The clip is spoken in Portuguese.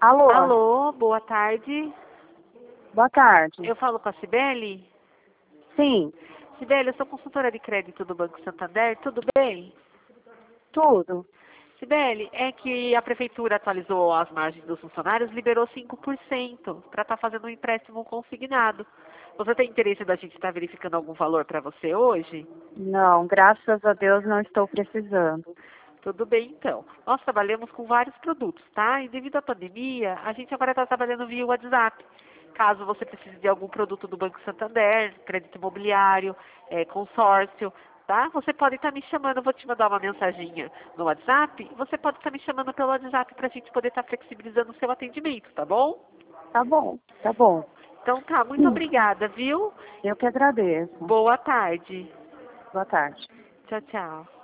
Alô? Alô, boa tarde. Boa tarde. Eu falo com a Cibele? Sim, Cibele, eu sou consultora de crédito do Banco Santander, tudo bem? tudo. Cibele, é que a prefeitura atualizou as margens dos funcionários, liberou 5% para estar fazendo um empréstimo consignado. Você tem interesse da gente estar verificando algum valor para você hoje? Não, graças a Deus não estou precisando. Tudo bem, então. Nós trabalhamos com vários produtos, tá? E devido à pandemia, a gente agora está trabalhando via WhatsApp. Caso você precise de algum produto do Banco Santander, crédito imobiliário, consórcio, tá? Você pode estar me chamando, eu vou te mandar uma mensaginha no WhatsApp, você pode estar me chamando pelo WhatsApp para a gente poder estar flexibilizando o seu atendimento, tá bom? Tá bom, tá bom. Então tá, muito obrigada, viu? Eu que agradeço. Boa tarde. Boa tarde. Tchau, tchau.